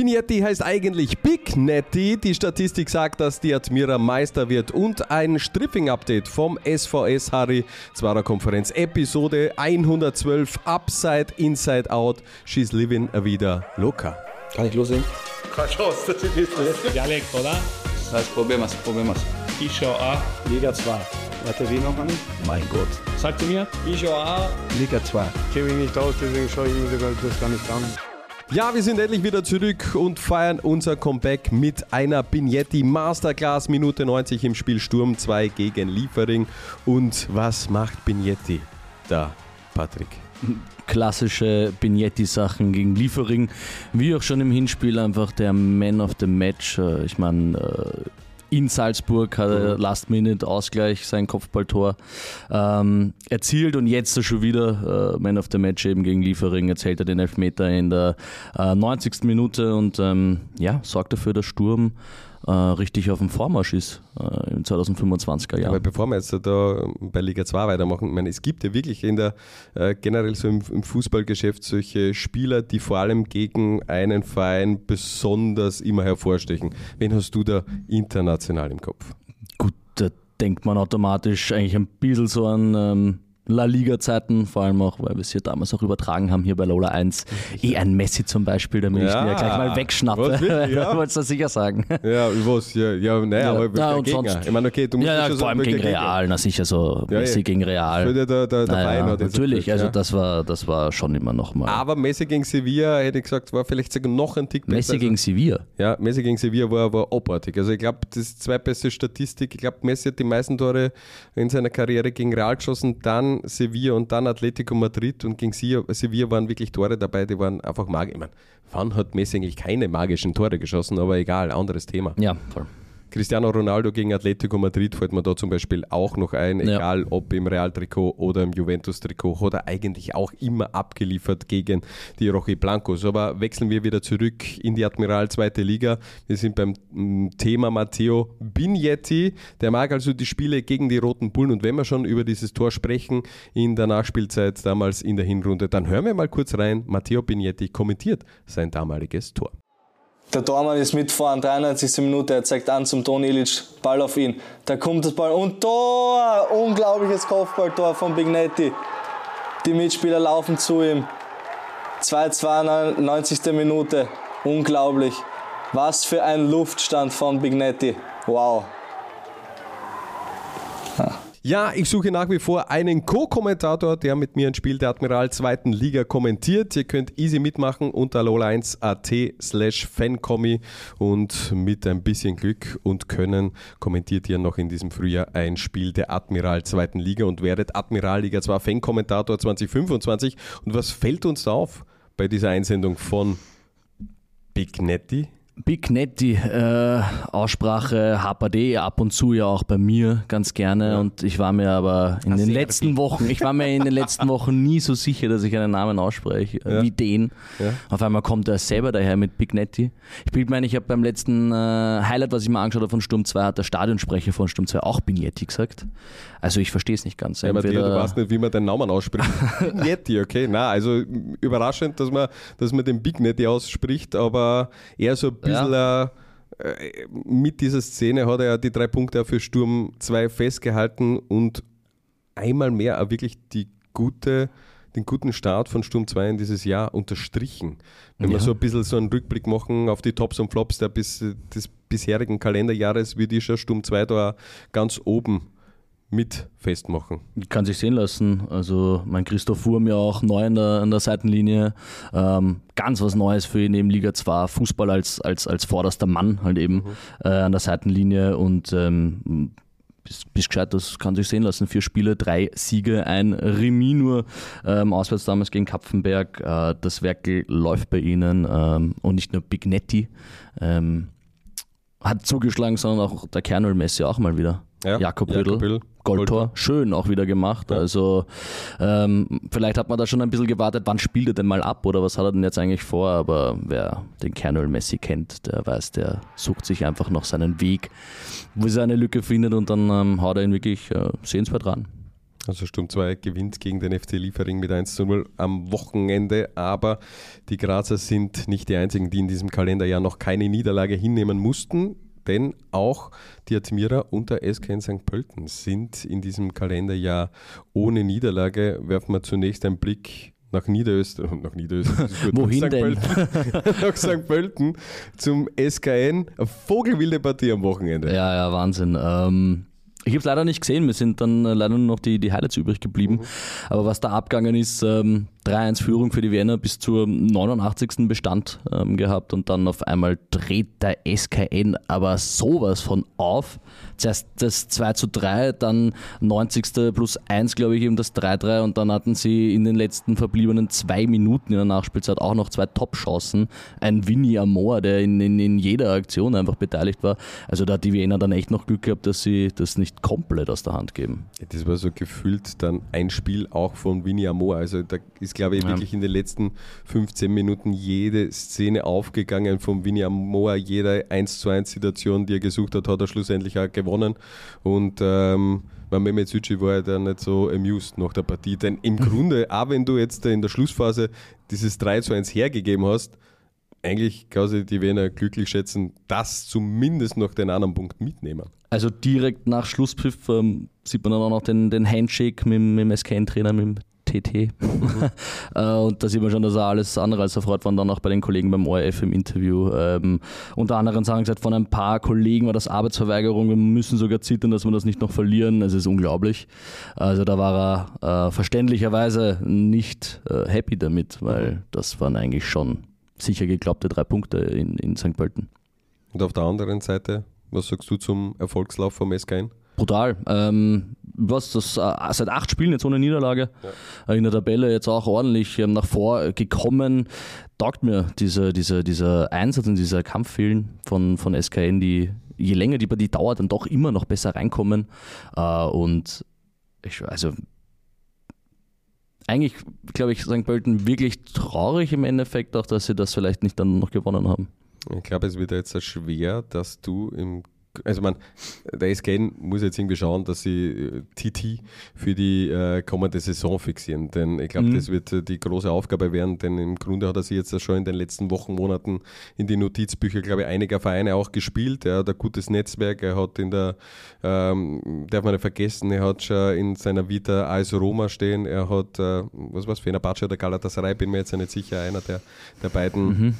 Vignetti heißt eigentlich Big Netty. Die Statistik sagt, dass die Admira Meister wird. Und ein Stripping-Update vom SVS Harry. Zwarer Konferenz Episode 112. Upside, Inside Out. She's living a vida loca. Kann ich loslegen? Keine Chance, das ist nicht. Dialekt, oder? Das heißt, probieren wir's. Ich schau auch. Liga 2. Warte, wie noch einmal? Mein Gott. Sagt zu mir? Ich schau auch. Liga 2. Ich kenne mich nicht aus, deswegen schaue ich mir das gar nicht an. Ja, wir sind endlich wieder zurück und feiern unser Comeback mit einer Vignetti Masterclass. Minute 90 im Spiel Sturm 2 gegen Liefering. Und was macht Vignetti da, Patrick? Klassische Vignetti-Sachen gegen Liefering, wie auch schon im Hinspiel einfach der Man of the Match. Ich meine, in Salzburg hat er Last-Minute-Ausgleich, sein Kopfballtor erzielt und jetzt schon wieder Man of the Match eben gegen Liefering, erzählt er den Elfmeter in der 90. Minute und sorgt dafür, dass Sturm richtig auf dem Vormarsch ist im 2025er Jahr. Aber bevor wir jetzt da bei Liga 2 weitermachen, ich meine, es gibt ja wirklich in der generell so im Fußballgeschäft solche Spieler, die vor allem gegen einen Verein besonders immer hervorstechen. Wen hast du da international im Kopf? Gut, da denkt man automatisch eigentlich ein bisschen so an La Liga-Zeiten, vor allem auch, weil wir es hier damals auch übertragen haben, hier bei Lola 1. Ein Messi zum Beispiel, da will ich mir gleich mal wegschnappen. Ja. Wolltest du das sicher sagen? Ja, was? Aber der und Gegner. Sonst, ich meine, okay, du musst ja, schon vor allem gegen Real, na sicher so, Messi gegen Real. Der Verein hat jetzt natürlich, gesagt, also das war schon immer noch mal. Aber Messi gegen Sevilla, hätte ich gesagt, war vielleicht sogar noch ein Tick besser. Messi gegen Sevilla? Ja, Messi gegen Sevilla war abartig. Also ich glaube, das ist die zweitbeste Statistik. Ich glaube, Messi hat die meisten Tore in seiner Karriere gegen Real geschossen, dann Sevilla und dann Atletico Madrid, und gegen Sevilla waren wirklich Tore dabei, die waren einfach magisch. Ich meine, wann hat Messi eigentlich keine magischen Tore geschossen, aber egal, anderes Thema. Ja, voll. Cristiano Ronaldo gegen Atletico Madrid fällt mir da zum Beispiel auch noch ein, egal ob im Real-Trikot oder im Juventus-Trikot, hat er eigentlich auch immer abgeliefert gegen die Rojiblancos. Aber wechseln wir wieder zurück in die Admiral 2. Liga. Wir sind beim Thema Matteo Vignetti. Der mag also die Spiele gegen die Roten Bullen, und wenn wir schon über dieses Tor sprechen in der Nachspielzeit damals in der Hinrunde, dann hören wir mal kurz rein. Matteo Vignetti kommentiert sein damaliges Tor. Der Tormann ist mitfahren, 93. Minute, er zeigt an zum Toni Ilic, Ball auf ihn. Da kommt das Ball und Tor! Unglaubliches Kopfballtor von Vignetti. Die Mitspieler laufen zu ihm. 2-2, 90. Minute. Unglaublich. Was für ein Luftstand von Vignetti. Wow. Ja, ich suche nach wie vor einen Co-Kommentator, der mit mir ein Spiel der Admiral 2. Liga kommentiert. Ihr könnt easy mitmachen unter lola1.at/fankommi, und mit ein bisschen Glück und Können kommentiert ihr noch in diesem Frühjahr ein Spiel der Admiral 2. Liga und werdet Admiral Liga 2 Fan-Kommentator 2025. Und was fällt uns da auf bei dieser Einsendung von Vignetti? Vignetti, Aussprache HPD, ab und zu ja auch bei mir ganz gerne, und ich war mir aber in den letzten Wochen nie so sicher, dass ich einen Namen ausspreche wie den. Ja. Auf einmal kommt er selber daher mit Vignetti. Ich habe beim letzten Highlight, was ich mir angeschaut habe von Sturm 2, hat der Stadionsprecher von Sturm 2 auch Vignetti gesagt. Also ich verstehe es nicht ganz. Ja, Matthias, du weißt nicht, wie man den Namen ausspricht. Vignetti, okay. Nein, also überraschend, dass man den Vignetti ausspricht, aber eher so ein bisschen mit dieser Szene hat er ja die 3 Punkte für Sturm 2 festgehalten und einmal mehr auch wirklich den guten Start von Sturm 2 in dieses Jahr unterstrichen. Wenn wir so ein bisschen so einen Rückblick machen auf die Tops und Flops des bisherigen Kalenderjahres, würde ich schon Sturm 2 da ganz oben mit festmachen. Kann sich sehen lassen. Also mein Christoph Wurm ja auch neu an der Seitenlinie. Ganz was Neues für ihn, neben Liga 2. Fußball als vorderster Mann halt eben an der Seitenlinie, und bist gescheit, das kann sich sehen lassen. 4 Spiele, 3 Siege, ein Remis nur auswärts damals gegen Kapfenberg. Das Werkel läuft bei ihnen, und nicht nur Vignetti hat zugeschlagen, sondern auch der Kernel Messi auch mal wieder. Ja, Jakob Rödl, Goldtor, schön auch wieder gemacht. Ja. Also vielleicht hat man da schon ein bisschen gewartet, wann spielt er denn mal ab oder was hat er denn jetzt eigentlich vor, aber wer den Kernel Messi kennt, der weiß, der sucht sich einfach noch seinen Weg, wo er eine Lücke findet, und dann haut er ihn wirklich sehenswert ran. Also Sturm 2 gewinnt gegen den FC Liefering mit 1:0 am Wochenende, aber die Grazer sind nicht die einzigen, die in diesem Kalenderjahr noch keine Niederlage hinnehmen mussten, denn auch die Admira und der SK in St. Pölten sind in diesem Kalenderjahr ohne Niederlage. Werfen wir zunächst einen Blick nach Niederösterreich, Wohin nach denn? nach St. Pölten zum SKN. Eine vogelwilde Partie am Wochenende. Ja, Wahnsinn. Ich habe es leider nicht gesehen, mir sind dann leider nur noch die Highlights übrig geblieben. Aber was da abgegangen ist, 3-1 Führung für die Wiener bis zur 89. Bestand gehabt und dann auf einmal dreht der SKN aber sowas von auf. Zuerst das 2:3, dann 90. plus 1, glaube ich, eben das 3:3 und dann hatten sie in den letzten verbliebenen 2 Minuten in der Nachspielzeit auch noch 2 Top-Chancen. Ein Winnie Amor, der in jeder Aktion einfach beteiligt war. Also da hat die Wiener dann echt noch Glück gehabt, dass sie das nicht komplett aus der Hand geben. Das war so gefühlt dann ein Spiel auch von Winnie Amor. Also da ist, glaube ich, wirklich in den letzten 15 Minuten jede Szene aufgegangen von Winnie Amor. Jede 1:1 Situation, die er gesucht hat, hat er schlussendlich auch gewonnen. Und Mehmet Süci war ja dann nicht so amused nach der Partie. Denn im Grunde, auch wenn du jetzt in der Schlussphase dieses 3:1 hergegeben hast, eigentlich kann sich die Wiener glücklich schätzen, dass zumindest noch den anderen Punkt mitnehmen. Also direkt nach Schlusspfiff sieht man dann auch noch den Handshake mit dem SKN-Trainer, mit dem TT. Und da sieht man schon, dass er alles andere als erfreut war. Und dann auch bei den Kollegen beim ORF im Interview. Unter anderem sagen gesagt, von ein paar Kollegen war das Arbeitsverweigerung. Wir müssen sogar zittern, dass wir das nicht noch verlieren. Es ist unglaublich. Also da war er verständlicherweise nicht happy damit, weil das waren eigentlich schon sicher geglaubte 3 Punkte in St. Pölten. Und auf der anderen Seite, was sagst du zum Erfolgslauf vom SKN? Brutal. Seit 8 Spielen jetzt ohne Niederlage. Ja. In der Tabelle jetzt auch ordentlich nach vor gekommen. Taugt mir dieser Einsatz und dieser Kampfwillen von SKN, die je länger die Partie dauert, dann doch immer noch besser reinkommen. Eigentlich, glaube ich, St. Pölten wirklich traurig im Endeffekt auch, dass sie das vielleicht nicht dann noch gewonnen haben. Ich glaube, es wird jetzt sehr schwer, dass du der SKN muss jetzt irgendwie schauen, dass sie TT für die kommende Saison fixieren, denn ich glaube, das wird die große Aufgabe werden, denn im Grunde hat er sich jetzt schon in den letzten Wochen, Monaten in die Notizbücher, glaube ich, einiger Vereine auch gespielt. Er hat ein gutes Netzwerk, er hat darf man nicht vergessen, er hat schon in seiner Vita AS Roma stehen, er hat, Fenerbahce oder Galatasaray, bin mir jetzt nicht sicher, einer der beiden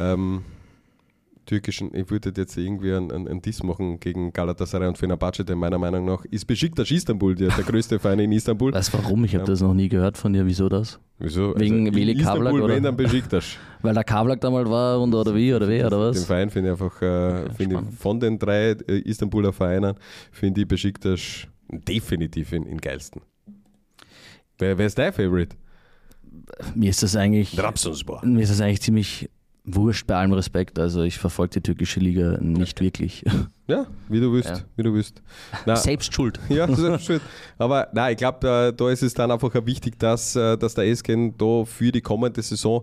türkischen, ich würde jetzt irgendwie einen Diss machen gegen Galatasaray und Fenerbahce, denn meiner Meinung nach ist Besiktas Istanbul der größte Verein in Istanbul. Weißt du warum? Ich habe das noch nie gehört von dir. Wieso das? Wieso? Wegen also Veli Kavlak oder? Wenn dann Besiktas. Weil der Kavlak damals war oder was? Den Verein finde ich einfach, von den 3 Istanbuler Vereinen finde ich Besiktas definitiv in geilsten. Wer ist dein Favorite? Mir ist das eigentlich Trabzonspor. Ziemlich wurscht, bei allem Respekt. Also ich verfolge die türkische Liga nicht wirklich. Ja, wie du willst. Na, selbst schuld. Ja, selbst schuld. Aber nein, ich glaube, da ist es dann einfach wichtig, dass der SKN da für die kommende Saison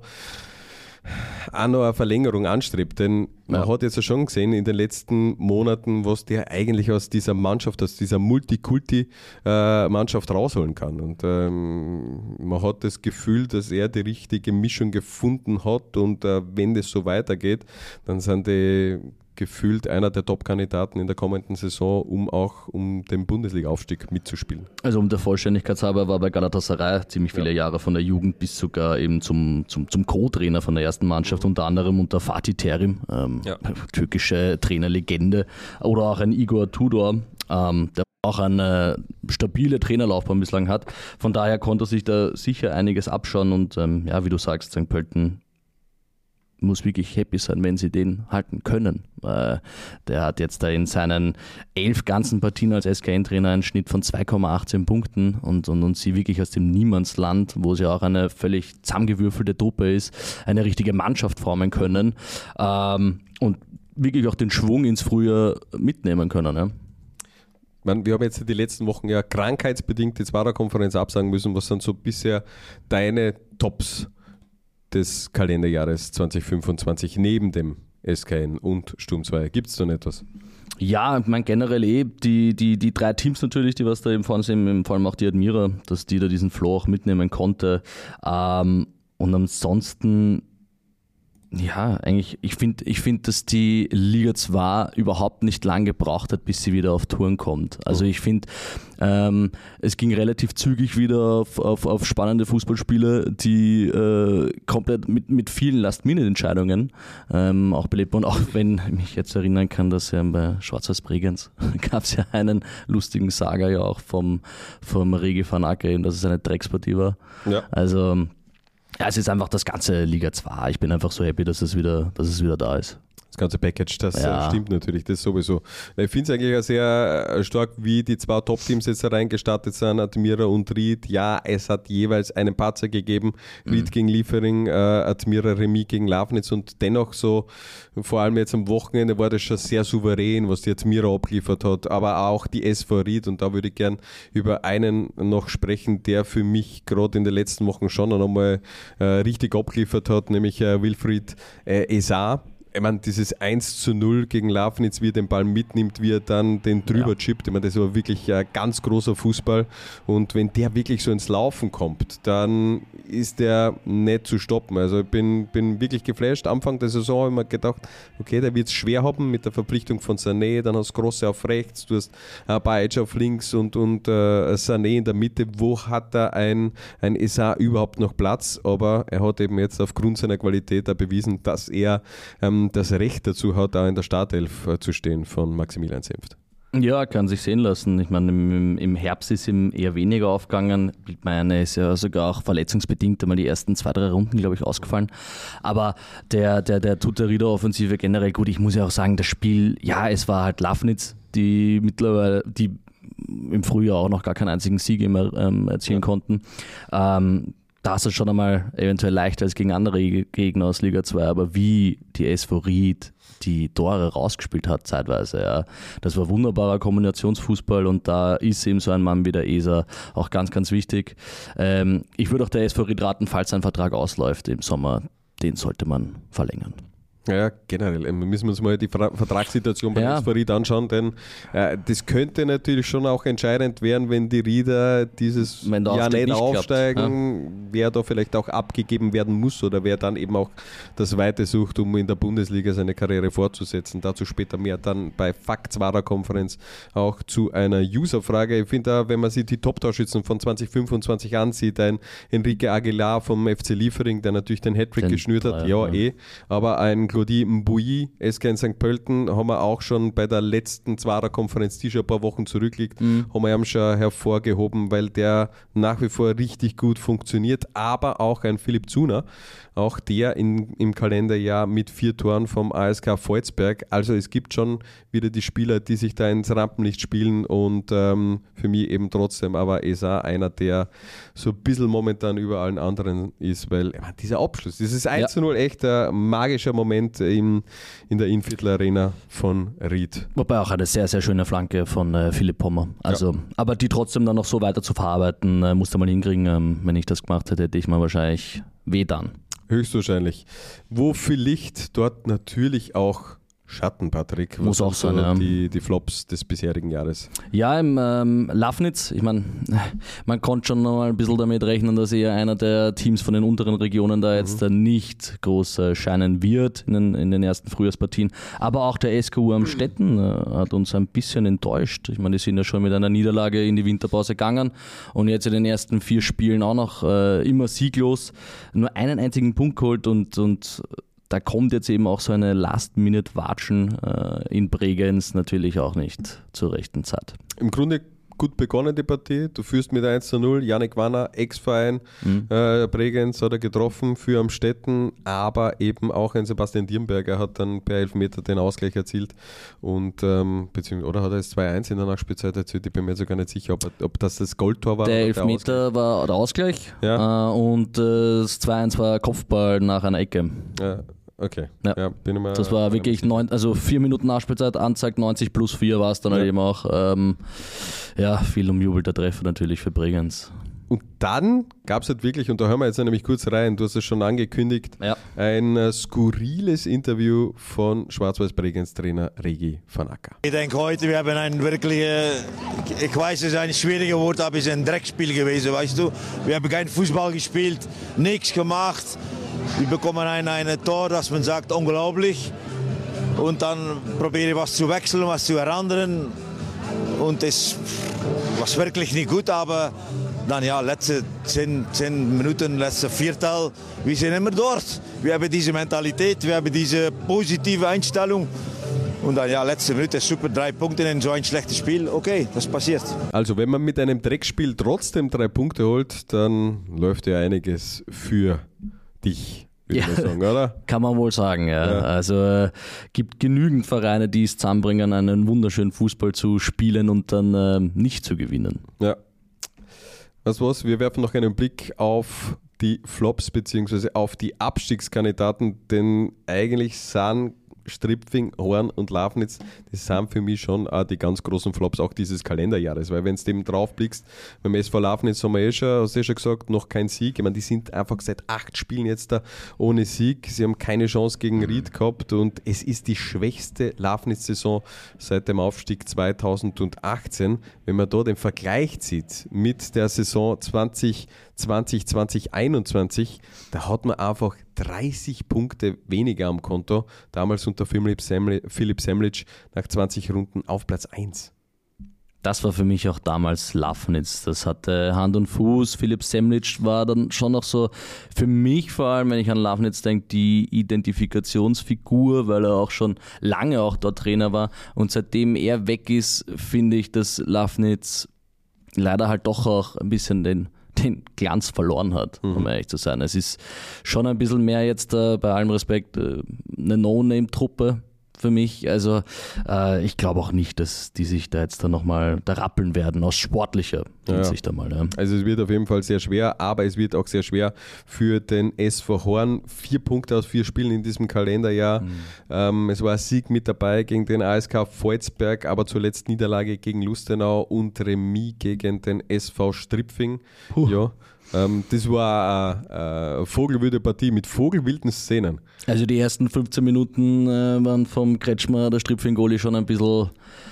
auch noch eine Verlängerung anstrebt, denn man hat jetzt ja schon gesehen in den letzten Monaten, was der eigentlich aus dieser Mannschaft, aus dieser Multikulti-Mannschaft rausholen kann. Und man hat das Gefühl, dass er die richtige Mischung gefunden hat und wenn das so weitergeht, dann sind die gefühlt einer der Top-Kandidaten in der kommenden Saison, um den Bundesliga-Aufstieg mitzuspielen. Also der Vollständigkeit halber war bei Galatasaray ziemlich viele Jahre von der Jugend bis sogar eben zum Co-Trainer von der ersten Mannschaft, unter anderem unter Fatih Terim, türkische Trainerlegende, oder auch ein Igor Tudor, der auch eine stabile Trainerlaufbahn bislang hat. Von daher konnte er sich da sicher einiges abschauen und wie du sagst, St. Pölten muss wirklich happy sein, wenn sie den halten können. Der hat jetzt da in seinen 11 ganzen Partien als SKN-Trainer einen Schnitt von 2,18 Punkten und sie wirklich aus dem Niemandsland, wo sie auch eine völlig zusammengewürfelte Truppe ist, eine richtige Mannschaft formen können und wirklich auch den Schwung ins Frühjahr mitnehmen können. Ja. Wir haben jetzt die letzten Wochen ja krankheitsbedingt die Zwarer-Konferenz absagen müssen. Was sind so bisher deine Tops des Kalenderjahres 2025 neben dem SKN und Sturm 2. Gibt es da nicht was? Ja, ich meine generell die 3 Teams natürlich, die was da eben vorne sind, vor allem auch die Admira, dass die da diesen Flow auch mitnehmen konnte. Und ansonsten, ja, eigentlich, ich find, dass die Liga 2 überhaupt nicht lang gebraucht hat, bis sie wieder auf Touren kommt. Also ich finde, es ging relativ zügig wieder auf spannende Fußballspiele, die komplett mit vielen Last-Minute-Entscheidungen auch belebt wurden. Auch wenn ich mich jetzt erinnern kann, dass ja bei Schwarz-Weiß Bregenz gab es ja einen lustigen Saga ja auch vom Regi van Acker, dass es eine Dreckspartie war. Ja. Also ja, es ist einfach das ganze Liga 2. Ich bin einfach so happy, dass es wieder da ist. Das ganze Package, das stimmt natürlich, das sowieso. Ich finde es eigentlich auch sehr stark, wie die 2 Top-Teams jetzt reingestartet sind, Admira und Ried. Ja, es hat jeweils einen Patzer gegeben, Ried gegen Liefering, Admira Remis gegen Lafnitz und dennoch so, vor allem jetzt am Wochenende war das schon sehr souverän, was die Admira abgeliefert hat, aber auch die SV Ried, und da würde ich gern über einen noch sprechen, der für mich gerade in den letzten Wochen schon einmal richtig abgeliefert hat, nämlich Wilfried Esar. Ich meine, dieses 1:0 gegen Lafnitz, wie er den Ball mitnimmt, wie er dann den drüber chippt. Ich meine, das war wirklich ein ganz großer Fußball. Und wenn der wirklich so ins Laufen kommt, dann ist der nicht zu stoppen. Also ich bin wirklich geflasht. Anfang der Saison habe ich mir gedacht, okay, der wird es schwer haben mit der Verpflichtung von Sané. Dann hast du Grosse auf rechts, du hast Bajic auf links und Sané in der Mitte. Wo hat da ein Esar überhaupt noch Platz? Aber er hat eben jetzt aufgrund seiner Qualität auch bewiesen, dass er das Recht dazu hat, auch in der Startelf zu stehen von Maximilian Senft. Ja, kann sich sehen lassen. Ich meine, im Herbst ist ihm eher weniger aufgegangen. Ich meine, ist ja sogar auch verletzungsbedingt einmal die ersten 2-3 Runden, glaube ich, ausgefallen. Aber der tut der Rieder-Offensive generell gut. Ich muss ja auch sagen, das Spiel, ja, es war halt Lafnitz, die mittlerweile, die im Frühjahr auch noch gar keinen einzigen Sieg immer erzielen konnten. Da ist es schon einmal eventuell leichter als gegen andere Gegner aus Liga 2, aber wie die SV Ried die Tore rausgespielt hat zeitweise, ja, das war wunderbarer Kombinationsfußball und da ist eben so ein Mann wie der Esar auch ganz, ganz wichtig. Ich würde auch der SV Ried raten, falls sein Vertrag ausläuft im Sommer, den sollte man verlängern. Ja, generell. Müssen wir uns mal die Vertragssituation bei SV Ried anschauen, denn das könnte natürlich schon auch entscheidend werden, wenn die Rieder dieses Jahr nicht aufsteigen, wer da vielleicht auch abgegeben werden muss oder wer dann eben auch das Weite sucht, um in der Bundesliga seine Karriere fortzusetzen. Dazu später mehr dann bei Fakt-Zwarer-Konferenz auch zu einer User-Frage. Ich finde da, wenn man sich die Top-Torschützen von 2025 ansieht, ein Enrique Aguilar vom FC Liefering, der natürlich den Hattrick geschnürt hat, aber ein Claudie Mbouy, SK in St. Pölten, haben wir auch schon bei der letzten Zwarer-Konferenz, die schon ein paar Wochen zurückliegt, haben wir ihn schon hervorgehoben, weil der nach wie vor richtig gut funktioniert, aber auch ein Philipp Zuner, auch der im Kalenderjahr mit 4 Toren vom ASK Volzberg. Also es gibt schon wieder die Spieler, die sich da ins Rampenlicht spielen und für mich eben trotzdem aber Esar einer, der so ein bisschen momentan über allen anderen ist, weil dieser Abschluss, dieses 1:0 echt ein magischer Moment in der Innviertler Arena von Ried. Wobei auch eine sehr, sehr schöne Flanke von Philipp Pommer. Also, aber die trotzdem dann noch so weiter zu verarbeiten, musste man hinkriegen. Wenn ich das gemacht hätte, hätte ich mal wahrscheinlich wehtan. Höchstwahrscheinlich. Wo viel Licht, dort natürlich auch Schatten, Patrick. Muss auch sein, ja. Die Flops des bisherigen Jahres. Ja, im Lafnitz, ich meine, man konnte schon noch mal ein bisschen damit rechnen, dass eher einer der Teams von den unteren Regionen da jetzt nicht groß scheinen wird in den ersten Frühjahrspartien. Aber auch der SKU Amstetten hat uns ein bisschen enttäuscht. Ich meine, die sind ja schon mit einer Niederlage in die Winterpause gegangen und jetzt in den ersten 4 Spielen auch noch immer sieglos. Nur einen einzigen Punkt geholt und da kommt jetzt eben auch so eine Last-Minute-Watschen in Bregenz natürlich auch nicht zur rechten Zeit. Im Grunde gut begonnen die Partie. Du führst mit 1:0. Yannick Wanner, Ex-Verein Bregenz hat er getroffen für Amstetten, aber eben auch ein Sebastian Dirnberger hat dann per Elfmeter den Ausgleich erzielt und oder hat er es 2:1 in der Nachspielzeit erzielt? Ich bin mir sogar nicht sicher, ob das Goldtor war. Der Elfmeter war der Ausgleich und das 2:1 war Kopfball nach einer Ecke. Ja. Okay. Ja. Bin ich mal, das war wirklich 4 Minuten Nachspielzeit, anzeigt 90+4 war es dann halt eben auch. Viel umjubelter Treffer natürlich für Bregenz. Und dann gab es halt wirklich, und da hören wir jetzt nämlich kurz rein, du hast es schon angekündigt, ein skurriles Interview von Schwarz-Weiß-Bregenz-Trainer Regi van Acker. Ich denke heute, wir haben ein wirklich, ich weiß, es ist ein schwieriges Wort, aber es ist ein Dreckspiel gewesen, weißt du. Wir haben keinen Fußball gespielt, nichts gemacht. Wir bekommen ein Tor, das man sagt, unglaublich. Und dann probiere ich was zu wechseln, was zu ändern. Und es war wirklich nicht gut, aber dann letzte 10 Minuten, letzte Viertel, wir sind immer dort. Wir haben diese Mentalität, wir haben diese positive Einstellung. Und dann letzte Minute, super, 3 Punkte in so ein schlechtes Spiel. Okay, das passiert. Also wenn man mit einem Dreckspiel trotzdem 3 Punkte holt, dann läuft ja einiges für dich. Würde man sagen, oder? Kann man wohl sagen, ja. Also gibt genügend Vereine, die es zusammenbringen, einen wunderschönen Fußball zu spielen und dann nicht zu gewinnen. Ja. Wir werfen noch einen Blick auf die Flops bzw. auf die Abstiegskandidaten, denn eigentlich sind Stripfing, Horn und Lafnitz, das sind für mich schon auch die ganz großen Flops auch dieses Kalenderjahres, weil wenn du dem drauf blickst, beim SV Lafnitz haben wir hast du schon gesagt, noch kein Sieg. Ich meine, die sind einfach seit 8 Spielen jetzt da ohne Sieg. Sie haben keine Chance gegen Ried gehabt und es ist die schwächste Lafnitz-Saison seit dem Aufstieg 2018. Wenn man da den Vergleich zieht mit der Saison 2020-2021, da hat man einfach 30 Punkte weniger am Konto, damals unter Philipp Semlic nach 20 Runden auf Platz 1. Das war für mich auch damals Lafnitz. Das hatte Hand und Fuß. Philipp Semlic war dann schon noch so, für mich vor allem, wenn ich an Lafnitz denke, die Identifikationsfigur, weil er auch schon lange auch dort Trainer war. Und seitdem er weg ist, finde ich, dass Lafnitz leider halt doch auch ein bisschen den Glanz verloren hat, um ehrlich zu sein. Es ist schon ein bisschen mehr jetzt, bei allem Respekt, eine No-Name-Truppe für mich. Also ich glaube auch nicht, dass die sich da jetzt dann nochmal da rappeln werden, aus sportlicher Hinsicht einmal. Ja. Also es wird auf jeden Fall sehr schwer, aber es wird auch sehr schwer für den SV Horn. 4 Punkte aus 4 Spielen in diesem Kalenderjahr. Es war ein Sieg mit dabei gegen den ASK Volzberg, aber zuletzt Niederlage gegen Lustenau und Remis gegen den SV Stripfing. Ja. Das war eine vogelwilde Partie mit vogelwilden Szenen. Also die ersten 15 Minuten waren vom Kretschmer, der Stripfing-Goalie, schon ein bisschen,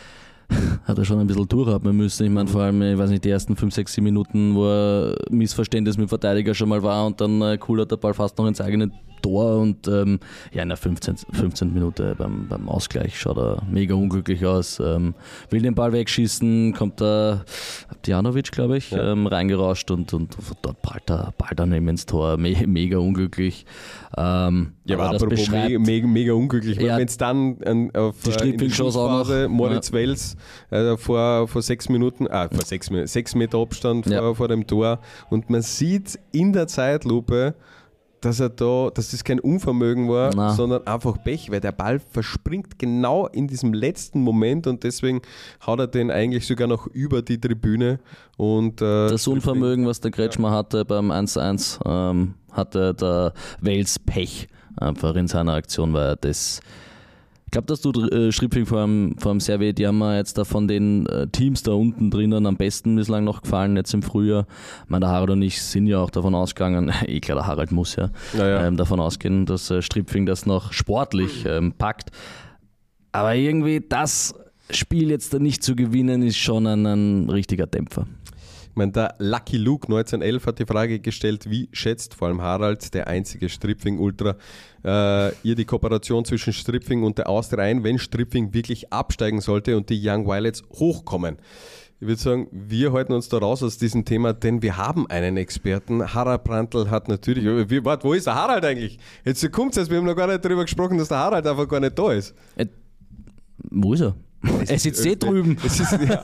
hat er schon ein bisschen durchatmen müssen. Ich meine, vor allem, ich weiß nicht, die ersten 5, 6, 7 Minuten, wo ein Missverständnis mit dem Verteidiger schon mal war und dann kullert der Ball fast noch ins eigene Tor und in der 15. Minute beim Ausgleich schaut er mega unglücklich aus, will den Ball wegschießen, kommt der Abdjanovic, glaube ich, reingerauscht und dort prallt der Ball daneben ins Tor, mega unglücklich. Aber apropos mega unglücklich, weil wenn es dann auf die Stripfing-Chance Moritz Wels vor 6 Minuten, 6 Meter Abstand vor dem Tor und man sieht in der Zeitlupe, dass das kein Unvermögen war, sondern einfach Pech, weil der Ball verspringt genau in diesem letzten Moment und deswegen haut er den eigentlich sogar noch über die Tribüne. Und das Unvermögen, was der Kretschmer hatte beim 1:1, hatte der Wels Pech einfach in seiner Aktion, weil das... Ich glaube, dass du Stripfing vor dem Servet, die haben mir jetzt da von den Teams da unten drinnen am besten bislang noch gefallen, jetzt im Frühjahr. Ich meine, der Harald und ich sind ja auch davon ausgegangen, klar, der Harald muss davon ausgehen, dass Stripfing das noch sportlich packt. Aber irgendwie das Spiel jetzt da nicht zu gewinnen, ist schon ein richtiger Dämpfer. Ich meine, der Lucky Luke 1911 hat die Frage gestellt, wie schätzt vor allem Harald, der einzige Stripfing-Ultra, ihr die Kooperation zwischen Stripfing und der Austria ein, wenn Stripfing wirklich absteigen sollte und die Young Violets hochkommen? Ich würde sagen, wir halten uns da raus aus diesem Thema, denn wir haben einen Experten. Harald Brandl hat natürlich... Warte, wo ist der Harald eigentlich? Jetzt kommt es, wir haben noch gar nicht darüber gesprochen, dass der Harald einfach gar nicht da ist. Wo ist er? Er sitzt drüben. Es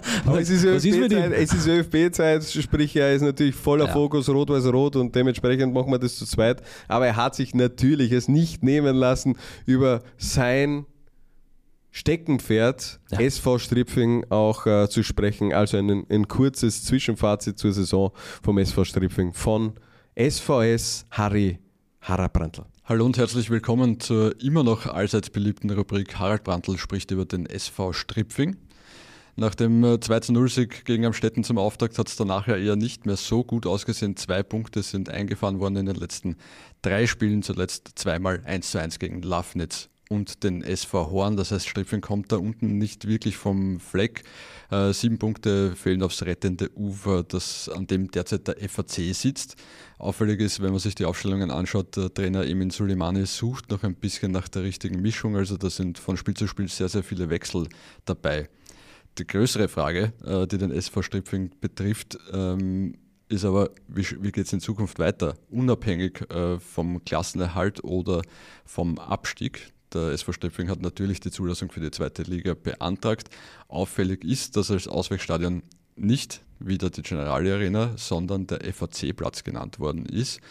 ist ÖFB-Zeit, sprich er ist natürlich voller Fokus, Rot-Weiß-Rot und dementsprechend machen wir das zu zweit. Aber er hat sich natürlich es nicht nehmen lassen, über sein Steckenpferd SV Stripfing auch zu sprechen. Also ein kurzes Zwischenfazit zur Saison vom SV Stripfing von SVS Harald Brandl. Hallo und herzlich willkommen zur immer noch allseits beliebten Rubrik Harald Brandl spricht über den SV Stripfing. Nach dem 2-0-Sieg gegen Amstetten zum Auftakt hat es danach ja eher nicht mehr so gut ausgesehen. 2 Punkte sind eingefahren worden in den letzten 3 Spielen, zuletzt zweimal 1:1 gegen Lafnitz und den SV Horn. Das heißt, Stripfing kommt da unten nicht wirklich vom Fleck. 7 Punkte fehlen aufs rettende Ufer, an dem derzeit der FAC sitzt. Auffällig ist, wenn man sich die Aufstellungen anschaut, der Trainer Emin Suleimani sucht noch ein bisschen nach der richtigen Mischung. Also da sind von Spiel zu Spiel sehr, sehr viele Wechsel dabei. Die größere Frage, die den SV Stripfing betrifft, ist aber, wie geht es in Zukunft weiter? Unabhängig vom Klassenerhalt oder vom Abstieg. Der SV Stripfing hat natürlich die Zulassung für die 2. Liga beantragt. Auffällig ist, dass als Ausweichstadion nicht wieder die Generali Arena, sondern der FAC-Platz genannt worden ist.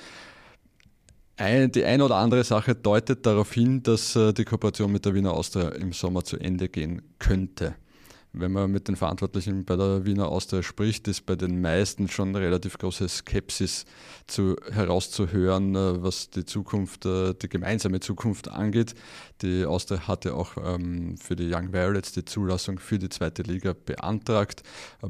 Die eine oder andere Sache deutet darauf hin, dass die Kooperation mit der Wiener Austria im Sommer zu Ende gehen könnte. Wenn man mit den Verantwortlichen bei der Wiener Austria spricht, ist bei den meisten schon relativ große Skepsis herauszuhören, was die gemeinsame Zukunft angeht. Die Austria hatte auch für die Young Violets die Zulassung für die 2. Liga beantragt.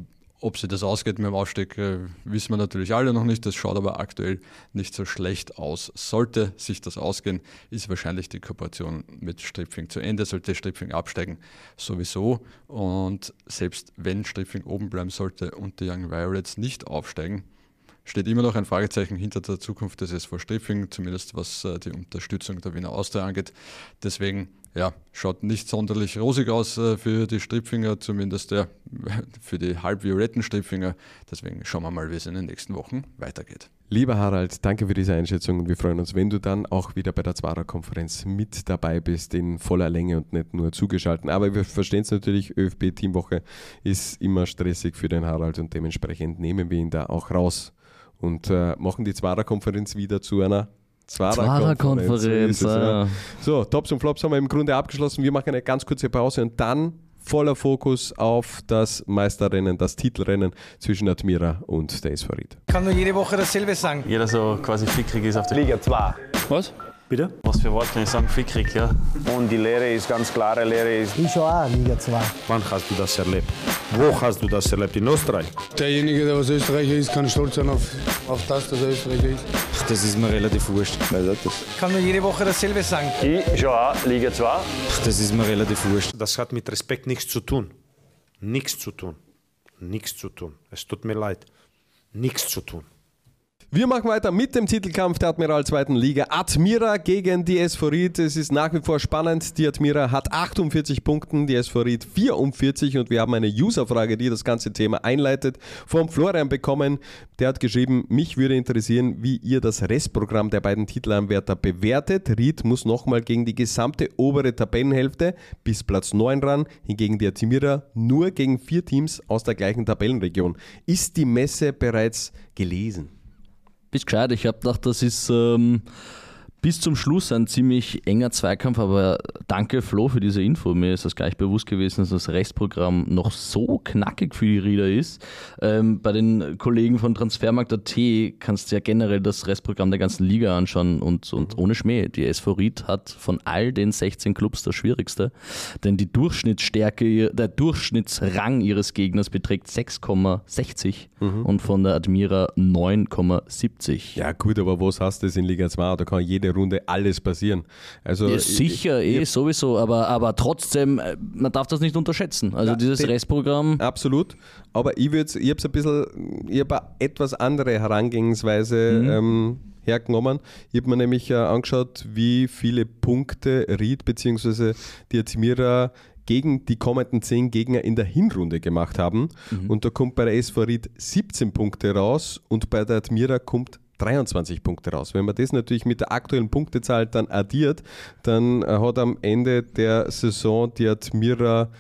Ob sie das ausgeht mit dem Aufstieg, wissen wir natürlich alle noch nicht. Das schaut aber aktuell nicht so schlecht aus. Sollte sich das ausgehen, ist wahrscheinlich die Kooperation mit Stripfing zu Ende. Sollte Stripfing absteigen, sowieso. Und selbst wenn Stripfing oben bleiben sollte und die Young Violets nicht aufsteigen, steht immer noch ein Fragezeichen hinter der Zukunft des SV Stripfing, zumindest was die Unterstützung der Wiener Austria angeht. Deswegen schaut nicht sonderlich rosig aus für die Stripfinger, zumindest für die halbvioletten Stripfinger. Deswegen schauen wir mal, wie es in den nächsten Wochen weitergeht. Lieber Harald, danke für diese Einschätzung und wir freuen uns, wenn du dann auch wieder bei der Zwarer-Konferenz mit dabei bist, in voller Länge und nicht nur zugeschaltet. Aber wir verstehen es natürlich, ÖFB-Teamwoche ist immer stressig für den Harald und dementsprechend nehmen wir ihn da auch raus und machen die Zwarer-Konferenz wieder zu einer Zwarer-Konferenz. So, Tops und Flops haben wir im Grunde abgeschlossen. Wir machen eine ganz kurze Pause und dann voller Fokus auf das Meisterrennen, das Titelrennen zwischen Admira und der SV Ried. Ich kann nur jede Woche dasselbe sagen. Jeder so quasi fickrig ist auf der Liga 2. Was? Bitte? Was für Wort kann ich sagen? Fickrig, ja. Und die Lehre ist ganz klare Lehre. Ich schon auch Liga 2. Wann hast du das erlebt? Wo hast du das erlebt? In Österreich? Derjenige, der was Österreicher ist, kann stolz sein auf das, dass er Österreicher ist. Das ist mir relativ wurscht. Ich kann nur jede Woche dasselbe sagen. Ich schon auch Liga 2. Das ist mir relativ wurscht. Das hat mit Respekt nichts zu tun. Nichts zu tun. Nichts zu tun. Es tut mir leid. Nichts zu tun. Wir machen weiter mit dem Titelkampf der Admiral 2. Liga. Admira gegen die SV Ried. Es ist nach wie vor spannend. Die Admira hat 48 Punkte, die SV Ried 44 und wir haben eine Userfrage, die das ganze Thema einleitet, vom Florian bekommen. Der hat geschrieben, mich würde interessieren, wie ihr das Restprogramm der beiden Titelanwärter bewertet. Ried muss nochmal gegen die gesamte obere Tabellenhälfte bis Platz 9 ran, hingegen die Admira nur gegen 4 Teams aus der gleichen Tabellenregion. Ist die Messe bereits gelesen? Bist gescheit, ich habe gedacht, das ist bis zum Schluss ein ziemlich enger Zweikampf, aber danke Flo für diese Info. Mir ist das gleich bewusst gewesen, dass das Restprogramm noch so knackig für die Rieder ist. Bei den Kollegen von Transfermarkt.at kannst du ja generell das Restprogramm der ganzen Liga anschauen und ohne Schmäh. Die SV Ried hat von all den 16 Clubs das schwierigste, denn die Durchschnittsstärke, der Durchschnittsrang ihres Gegners beträgt 6,60 und von der Admira 9,70. Ja gut, aber was hast du das in Liga 2? Da kann jede Runde alles passieren. Also ja, sicher, sowieso, aber trotzdem, man darf das nicht unterschätzen. Also dieses Restprogramm. Absolut, aber ich habe eine etwas andere Herangehensweise hergenommen. Ich habe mir nämlich angeschaut, wie viele Punkte Ried bzw. die Admira gegen die kommenden 10 Gegner in der Hinrunde gemacht haben. Und da kommt bei der SV Ried 17 Punkte raus und bei der Admira kommt 23 Punkte raus. Wenn man das natürlich mit der aktuellen Punktezahl dann addiert, dann hat am Ende der Saison die Admira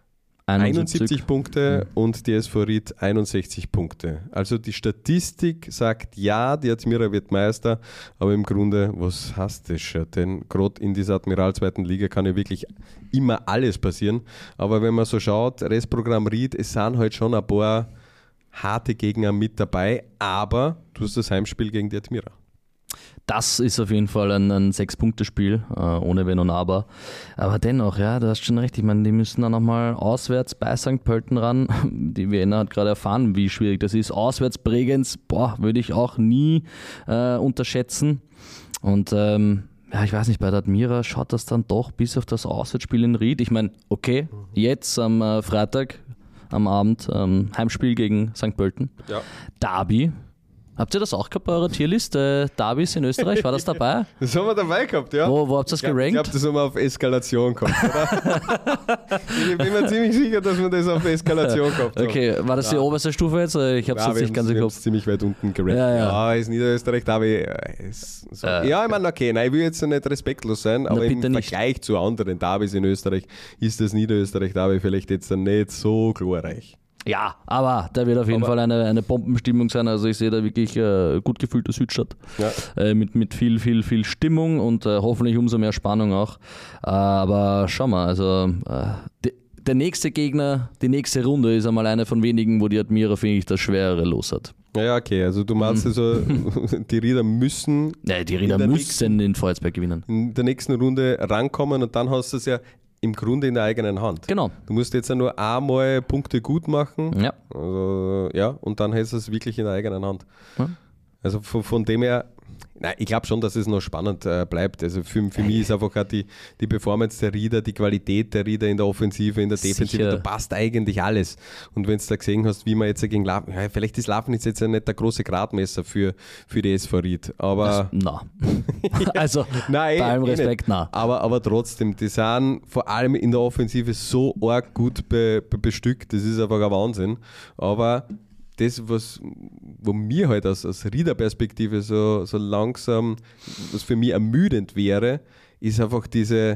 71 Punkte und die SV Ried 61 Punkte. Also die Statistik sagt ja, die Admira wird Meister, aber im Grunde, was heißt das schon? Denn gerade in dieser Admiral 2. Liga kann ja wirklich immer alles passieren. Aber wenn man so schaut, Restprogramm Ried, es sind halt schon ein paar harte Gegner mit dabei, aber du hast das Heimspiel gegen die Admira. Das ist auf jeden Fall ein 6-Punkte-Spiel, ohne Wenn und Aber. Aber dennoch, ja, du hast schon recht. Ich meine, die müssen dann nochmal auswärts bei St. Pölten ran. Die Wiener hat gerade erfahren, wie schwierig das ist. Auswärts Bregenz, würde ich auch nie unterschätzen. Und ich weiß nicht, bei der Admira schaut das dann doch bis auf das Auswärtsspiel in Ried. Ich meine, okay, jetzt am Freitag, am Abend, Heimspiel gegen St. Pölten. Ja. Derby. Habt ihr das auch gehabt bei eurer Tierliste? Derbys in Österreich, war das dabei? Das haben wir dabei gehabt, ja. Wo habt ihr das gerankt? Ich glaube, das haben wir auf Eskalation gehabt, oder? Ich bin mir ziemlich sicher, dass wir das auf Eskalation gehabt haben. Okay, war das die oberste Stufe jetzt? Ich habe es jetzt nicht ganz im Kopf. Ziemlich weit unten gerankt. Ja, ist Niederösterreich, Derby. So. Ja, ich meine, okay, nein, ich will jetzt nicht respektlos sein, aber im Vergleich zu anderen Derbys in Österreich ist das Niederösterreich-Derby vielleicht jetzt nicht so glorreich. Ja, aber da wird auf jeden Fall eine Bombenstimmung sein. Also ich sehe da wirklich gut gefühlte Südstadt mit viel Stimmung und hoffentlich umso mehr Spannung auch. Aber schau mal, also der nächste Gegner, die nächste Runde ist einmal eine von wenigen, wo die Admira, finde ich, das schwerere Los hat. Ja, okay, also du meinst also, die Rieder müssen... Ja, die Rieder müssen in Vorarlberg gewinnen. In der nächsten Runde rankommen und dann hast du es ja im Grunde in der eigenen Hand. Genau. Du musst jetzt ja nur einmal Punkte gut machen. Ja. Also, ja, und dann hast du es wirklich in der eigenen Hand. Ja. Also von dem her, nein, ich glaube schon, dass es noch spannend bleibt. Also für mich ist einfach auch die Performance der Rieder, die Qualität der Rieder in der Offensive, in der Defensive, da passt eigentlich alles. Und wenn du da gesehen hast, wie man jetzt gegen Lafnitz, vielleicht ist Lafnitz jetzt ja nicht der große Gradmesser für die SV Ried, aber... Also, bei allem Respekt, Aber trotzdem, die sind vor allem in der Offensive so arg gut bestückt, das ist einfach ein Wahnsinn. Aber das, wo mir halt aus Rieder-Perspektive so langsam, was für mich ermüdend wäre, ist einfach diese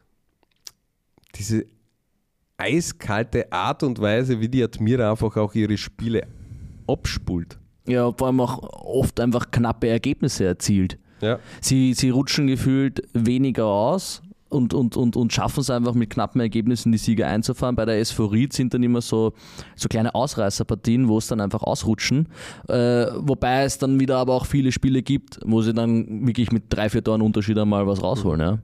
eiskalte Art und Weise, wie die Admira einfach auch ihre Spiele abspult. Ja, vor allem auch oft einfach knappe Ergebnisse erzielt. Ja. Sie rutschen gefühlt weniger aus und schaffen es einfach mit knappen Ergebnissen die Sieger einzufahren. Bei der SV Ried sind dann immer so kleine Ausreißerpartien, wo es dann einfach ausrutschen. Wobei es dann wieder aber auch viele Spiele gibt, wo sie dann wirklich mit 3-4 Toren Unterschied einmal was rausholen. Ja.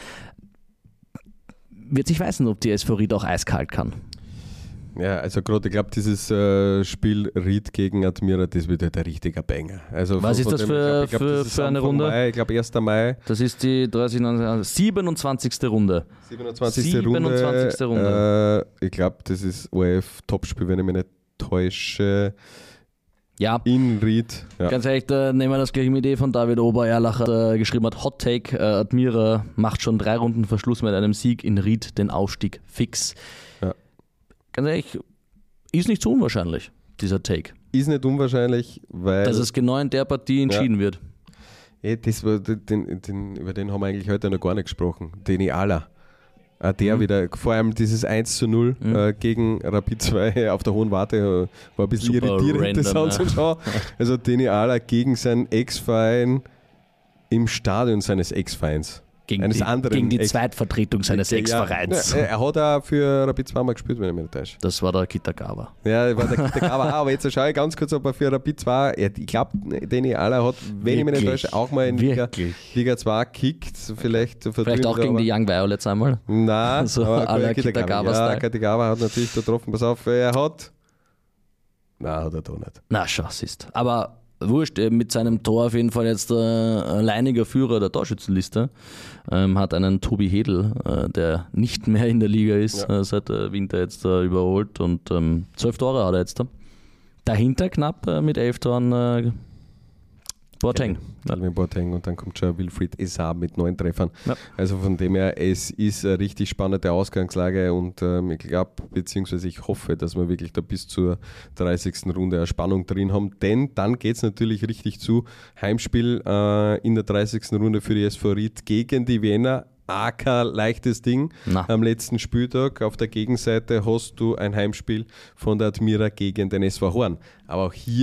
Wird sich weisen, ob die SV Ried auch eiskalt kann. Ja, also gerade, ich glaube, dieses Spiel Ried gegen Admira, das wird halt ein richtiger Banger. Also was ist das für eine Runde? Mai, ich glaube 1. Mai. Das ist die 27. Runde. 27. Runde. Ich glaube, das ist ORF-Topspiel, wenn ich mich nicht täusche. Ja. In Ried. Ja. Ganz ehrlich, da nehmen wir das gleich mit von David Obererlacher, der geschrieben hat, Hot Take, Admira macht schon 3 Runden Verschluss mit einem Sieg in Ried, den Aufstieg fix. Ja. Ganz ehrlich, ist nicht so unwahrscheinlich, dieser Take. Ist nicht unwahrscheinlich, weil... Dass es genau in der Partie entschieden wird. Ja, das war über den haben wir eigentlich heute noch gar nicht gesprochen. Deni Ala. Der wieder, vor allem dieses 1:0 gegen Rapid 2 auf der Hohen Warte war ein bisschen super irritierend, das anzuschauen. Also Deni Ala gegen seinen Ex-Verein im Stadion seines Ex-Vereins. Gegen die Zweitvertretung seines Ex-Vereins. Ja, er hat auch für Rapid 2 mal gespielt, wenn ich mich nicht täusche. Das war der Kitagawa. Ja, war der Kitagawa auch, aber jetzt schaue ich ganz kurz, ob er für Rapid 2, ich glaube, Deni Ala hat, wenn ich mich nicht täusche, auch mal in Liga 2 kickt. Vielleicht auch gegen die Young Violets einmal? Nein, so aber Kitagawa-Style. Ja, Kitagawa hat natürlich da getroffen. Pass auf, er hat... Nein, hat er doch nicht. Na, schau, siehst. Aber... Wurscht, mit seinem Tor auf jeden Fall jetzt alleiniger Führer der Torschützenliste. Hat einen Tobi Hedl, der nicht mehr in der Liga ist, seit Winter jetzt überholt und 12 Tore hat er jetzt. Dahinter knapp mit 11 Toren Boateng. Boateng und dann kommt schon Wilfried Esa mit 9 Treffern. Ja. Also von dem her, es ist eine richtig spannende Ausgangslage und ich glaube, beziehungsweise ich hoffe, dass wir wirklich da bis zur 30. Runde eine Spannung drin haben, denn dann geht es natürlich richtig zu. Heimspiel in der 30. Runde für die SV Ried gegen die Wiener. AK leichtes Ding. Am letzten Spieltag auf der Gegenseite hast du ein Heimspiel von der Admira gegen den SV Horn. Aber auch hier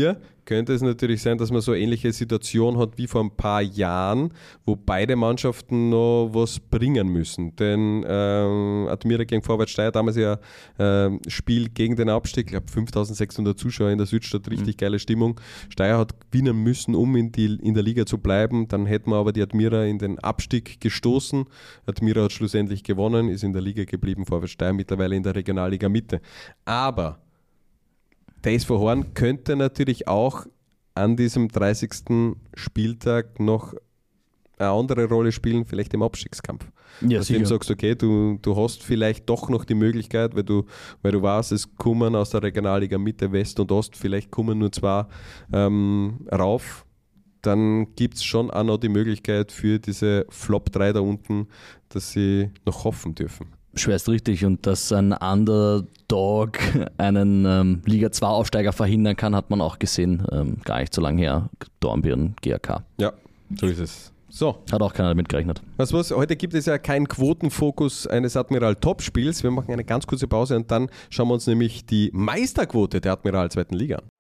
könnte es natürlich sein, dass man so eine ähnliche Situation hat wie vor ein paar Jahren, wo beide Mannschaften noch was bringen müssen. Denn Admira gegen Vorwärts Steyr, damals ja Spiel gegen den Abstieg, ich glaube 5600 Zuschauer in der Südstadt, richtig geile Stimmung. Steyr hat gewinnen müssen, um in der Liga zu bleiben. Dann hätten wir aber die Admira in den Abstieg gestoßen. Admira hat schlussendlich gewonnen, ist in der Liga geblieben, Vorwärts Steyr mittlerweile in der Regionalliga Mitte. Aber der SV Horn könnte natürlich auch an diesem 30. Spieltag noch eine andere Rolle spielen, vielleicht im Abstiegskampf. Ja, dass du ihm sagst, okay, du hast vielleicht doch noch die Möglichkeit, weil du weißt, es kommen aus der Regionalliga Mitte, West und Ost, vielleicht kommen nur 2 rauf, dann gibt es schon auch noch die Möglichkeit für diese Flop 3 da unten, dass sie noch hoffen dürfen. Schwerst richtig, und dass ein Underdog einen Liga 2 Aufsteiger verhindern kann, hat man auch gesehen, gar nicht so lange her, Dornbirn, GAK. Ja, so ist es. So. Hat auch keiner damit gerechnet. Was? Heute gibt es ja keinen Quotenfokus eines Admiral Topspiels. Wir machen eine ganz kurze Pause und dann schauen wir uns nämlich die Meisterquote der Admiral 2. Liga an.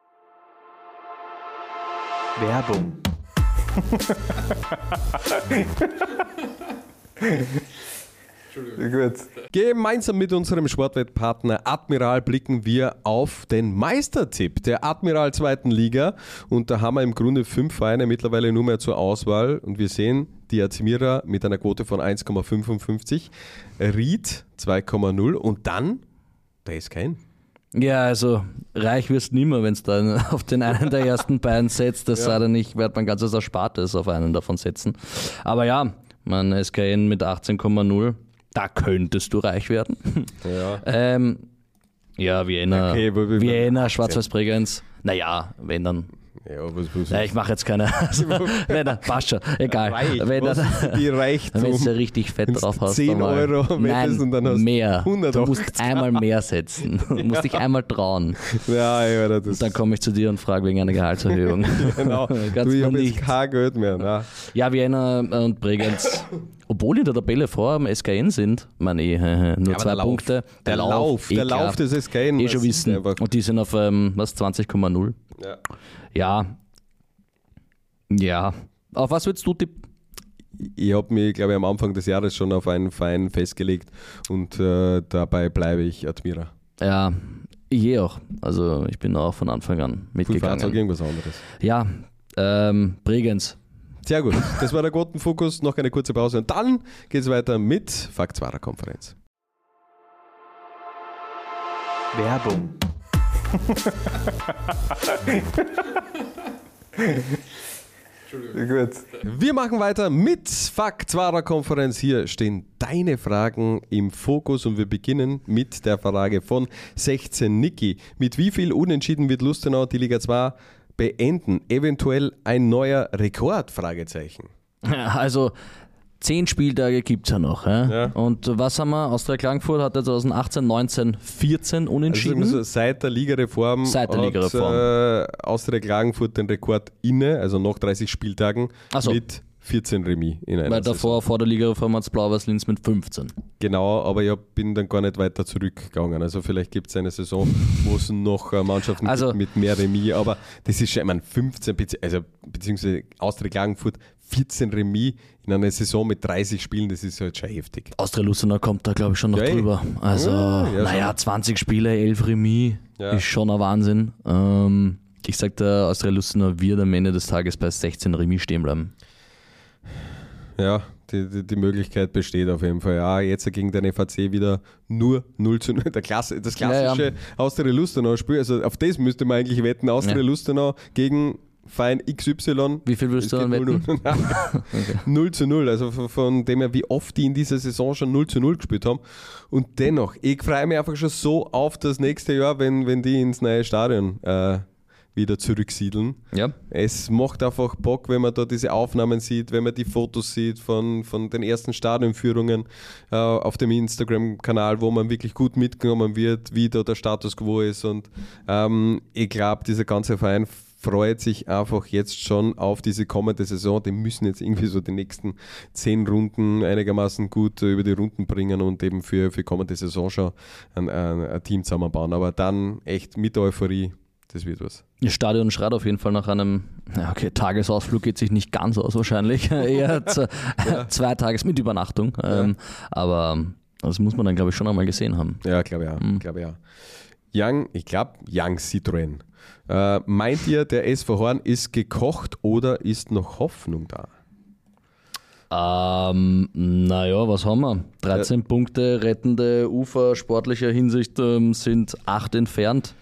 Werbung. Gut. Gemeinsam mit unserem Sportwettpartner Admiral blicken wir auf den Meistertipp der Admiral 2. Liga, und da haben wir im Grunde 5 Vereine mittlerweile nur mehr zur Auswahl, und wir sehen die Admira mit einer Quote von 1,55, Ried 2,0 und dann der SKN. Ja, also reich wirst du nimmer, wenn es dann auf den einen der ersten beiden setzt. Das sei dann nicht, wird man ganzes Erspartes auf einen davon setzen. Aber ja, mein SKN mit 18,0, da könntest du reich werden. Ja, Vienna, okay, Vienna, Schwarz-Weiß-Bregenz. Naja, wenn dann. Ja, ich mache jetzt keine. Wenn dann, passt schon, egal. Wenn du richtig fett drauf hast. 10 Euro nein, und dann hast mehr. 100 du musst einmal mehr setzen. Du musst dich einmal trauen. Ja, das und dann komme ich zu dir und frage wegen einer Gehaltserhöhung. Genau. Ich habe jetzt kein Geld mehr. Na. Ja, Vienna und Bregenz, obwohl in der Tabelle vor dem SKN sind, nur 2 Punkte. Der Lauf des SKN. Schon wissen. Und die sind auf 20,0. Ja. Auf was würdest du tippen? Ich habe mich, glaube ich, am Anfang des Jahres schon auf einen Verein festgelegt, und dabei bleibe ich Admira. Ja, ich auch. Also ich bin auch von Anfang an mitgegangen. Sag irgendwas anderes. Ja, Bregenz. Sehr gut, das war der Quotenfokus. Noch eine kurze Pause und dann geht es weiter mit Faktswarer Konferenz. Werbung. Gut. Wir machen weiter mit Faktswarer Konferenz. Hier stehen deine Fragen im Fokus und wir beginnen mit der Frage von 16 Niki. Mit wie viel Unentschieden wird Lustenau die Liga 2 beenden? Eventuell ein neuer Rekord? Fragezeichen. Also 10 Spieltage gibt es ja noch. Ja. Und was haben wir? Austria Klagenfurt hatte 2018, 19, 14 Unentschieden. Also seit der Ligareform hat Austria Klagenfurt den Rekord inne, also nach 30 Spieltagen mit 14 Remis in einer Weil davor, vor der Ligareform, hat es Blau-Weiß-Linz mit 15. Genau, aber ich bin dann gar nicht weiter zurückgegangen. Also vielleicht gibt es eine Saison, wo es noch Mannschaften gibt mit mehr Remis, aber das ist schon, ich meine, 15, beziehungsweise Austria Klagenfurt 14 Remis in einer Saison mit 30 Spielen, das ist halt schon heftig. Austria Lustenau kommt da, glaube ich, schon noch drüber. Also, 20 Spiele, 11 Remis, ist schon ein Wahnsinn. Ich sage, der Austria Lustenau wird am Ende des Tages bei 16 Remis stehen bleiben. Ja, die Möglichkeit besteht auf jeden Fall. Ja, jetzt gegen den FAC wieder nur 0:0. Das klassische Austria Lustenau-Spiel, also auf das müsste man eigentlich wetten. Austria Lustenau gegen Verein XY. Wie viel würdest du dann wetten? 0:0. Also von dem her, wie oft die in dieser Saison schon 0:0 gespielt haben. Und dennoch, ich freue mich einfach schon so auf das nächste Jahr, wenn die ins neue Stadion wieder zurücksiedeln. Ja. Es macht einfach Bock, wenn man da diese Aufnahmen sieht, wenn man die Fotos sieht von den ersten Stadionführungen auf dem Instagram-Kanal, wo man wirklich gut mitgenommen wird, wie da der Status quo ist. Und ich glaube, dieser ganze Verein freut sich einfach jetzt schon auf diese kommende Saison. Die müssen jetzt irgendwie so die nächsten 10 Runden einigermaßen gut über die Runden bringen und eben für kommende Saison schon ein Team zusammenbauen. Aber dann echt mit Euphorie. Das wird was. Das Stadion schreit auf jeden Fall nach einem, Tagesausflug geht sich nicht ganz aus wahrscheinlich, eher 2 Tages mit Übernachtung, aber das muss man dann glaube ich schon einmal gesehen haben. Ja, glaube ja. Young Citroën. Meint ihr, der SV Horn ist gekocht oder ist noch Hoffnung da? Naja, was haben wir? 13 Punkte, rettende Ufer sportlicher Hinsicht sind 8 entfernt.